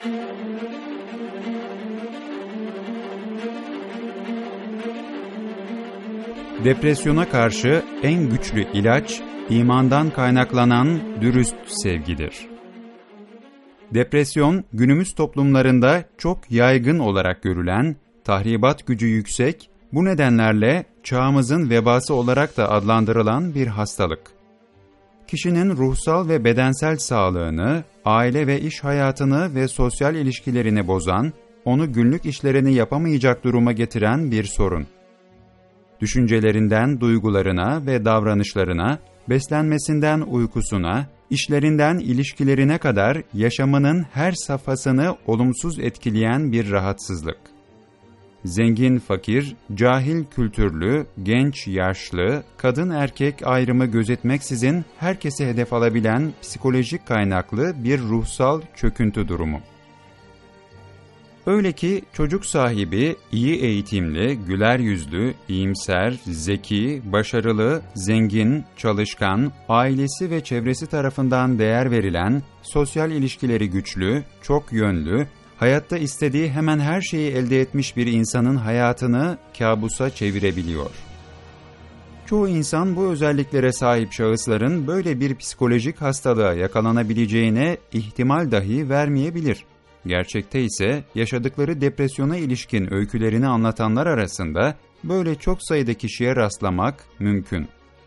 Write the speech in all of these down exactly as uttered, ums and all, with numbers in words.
Depresyona karşı en güçlü ilaç, imandan kaynaklanan dürüst sevgidir. Depresyon, günümüz toplumlarında çok yaygın olarak görülen, tahribat gücü yüksek, bu nedenlerle çağımızın vebası olarak da adlandırılan bir hastalık. Kişinin ruhsal ve bedensel sağlığını, aile ve iş hayatını ve sosyal ilişkilerini bozan, onu günlük işlerini yapamayacak duruma getiren bir sorun. Düşüncelerinden duygularına ve davranışlarına, beslenmesinden uykusuna, işlerinden ilişkilerine kadar yaşamının her safhasını olumsuz etkileyen bir rahatsızlık. Zengin fakir, cahil kültürlü, genç yaşlı, kadın erkek ayrımı gözetmeksizin herkesi hedef alabilen psikolojik kaynaklı bir ruhsal çöküntü durumu. Öyle ki çocuk sahibi, iyi eğitimli, güler yüzlü, iyimser, zeki, başarılı, zengin, çalışkan, ailesi ve çevresi tarafından değer verilen, sosyal ilişkileri güçlü, çok yönlü, hayatta istediği hemen her şeyi elde etmiş bir insanın hayatını kabusa çevirebiliyor. Çoğu insan bu özelliklere sahip şahısların böyle bir psikolojik hastalığa yakalanabileceğine ihtimal dahi vermeyebilir. Gerçekte ise yaşadıkları depresyona ilişkin öykülerini anlatanlar arasında böyle çok sayıda kişiye rastlamak mümkün.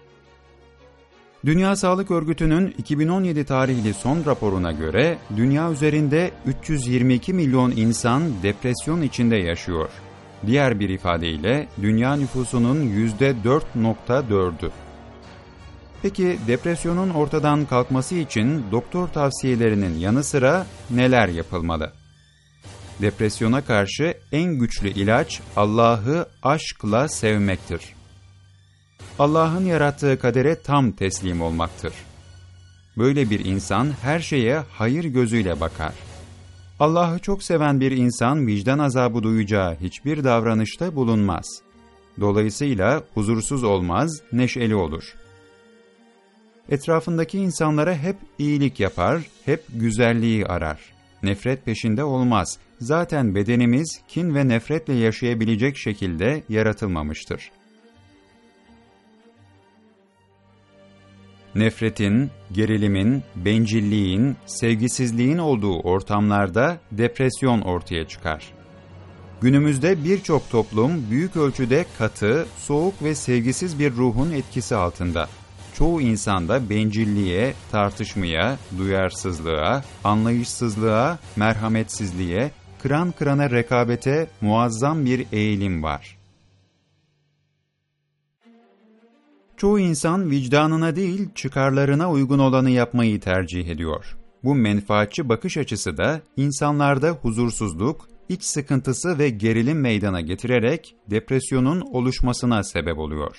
Dünya Sağlık Örgütü'nün iki bin on yedi tarihli son raporuna göre dünya üzerinde üç yüz yirmi iki milyon insan depresyon içinde yaşıyor. Diğer bir ifadeyle dünya nüfusunun yüzde dört virgül dördü. Peki depresyonun ortadan kalkması için doktor tavsiyelerinin yanı sıra neler yapılmalı? Depresyona karşı en güçlü ilaç Allah'ı aşkla sevmektir. Allah'ın yarattığı kadere tam teslim olmaktır. Böyle bir insan her şeye hayır gözüyle bakar. Allah'ı çok seven bir insan vicdan azabı duyacağı hiçbir davranışta bulunmaz. Dolayısıyla huzursuz olmaz, neşeli olur. Etrafındaki insanlara hep iyilik yapar, hep güzelliği arar. Nefret peşinde olmaz. Zaten bedenimiz kin ve nefretle yaşayabilecek şekilde yaratılmamıştır. Nefretin, gerilimin, bencilliğin, sevgisizliğin olduğu ortamlarda depresyon ortaya çıkar. Günümüzde birçok toplum büyük ölçüde katı, soğuk ve sevgisiz bir ruhun etkisi altında. Çoğu insanda bencilliğe, tartışmaya, duyarsızlığa, anlayışsızlığa, merhametsizliğe, kıran kırana rekabete muazzam bir eğilim var. Çoğu insan vicdanına değil, çıkarlarına uygun olanı yapmayı tercih ediyor. Bu menfaatçi bakış açısı da insanlarda huzursuzluk, iç sıkıntısı ve gerilim meydana getirerek depresyonun oluşmasına sebep oluyor.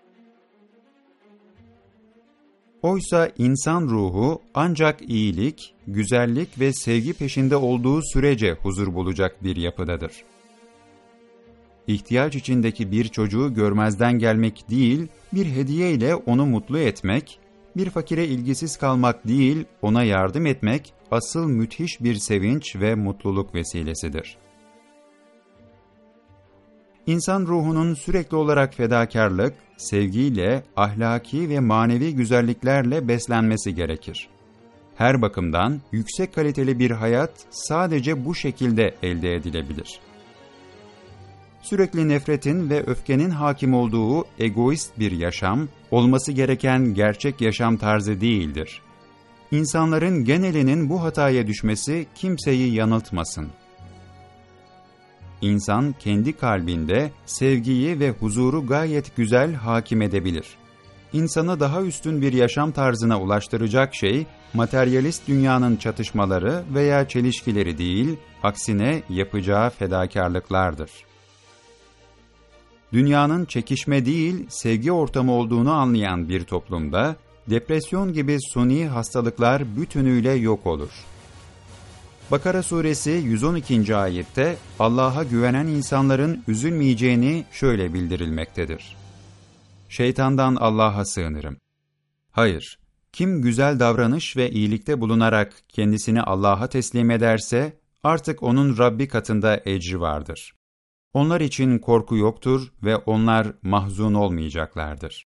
Oysa insan ruhu ancak iyilik, güzellik ve sevgi peşinde olduğu sürece huzur bulacak bir yapıdadır. İhtiyaç içindeki bir çocuğu görmezden gelmek değil, bir hediye ile onu mutlu etmek, bir fakire ilgisiz kalmak değil, ona yardım etmek asıl müthiş bir sevinç ve mutluluk vesilesidir. İnsan ruhunun sürekli olarak fedakarlık, sevgiyle, ahlaki ve manevi güzelliklerle beslenmesi gerekir. Her bakımdan yüksek kaliteli bir hayat sadece bu şekilde elde edilebilir. Sürekli nefretin ve öfkenin hakim olduğu egoist bir yaşam, olması gereken gerçek yaşam tarzı değildir. İnsanların genelinin bu hataya düşmesi kimseyi yanıltmasın. İnsan kendi kalbinde sevgiyi ve huzuru gayet güzel hakim edebilir. İnsanı daha üstün bir yaşam tarzına ulaştıracak şey, materyalist dünyanın çatışmaları veya çelişkileri değil, aksine yapacağı fedakarlıklardır. Dünyanın çekişme değil, sevgi ortamı olduğunu anlayan bir toplumda, depresyon gibi suni hastalıklar bütünüyle yok olur. Bakara suresi yüz on ikinci ayette Allah'a güvenen insanların üzülmeyeceğini şöyle bildirilmektedir. Şeytandan Allah'a sığınırım. Hayır, kim güzel davranış ve iyilikte bulunarak kendisini Allah'a teslim ederse, Artık onun Rabbi katında ecri vardır. Onlar için korku yoktur ve onlar mahzun olmayacaklardır.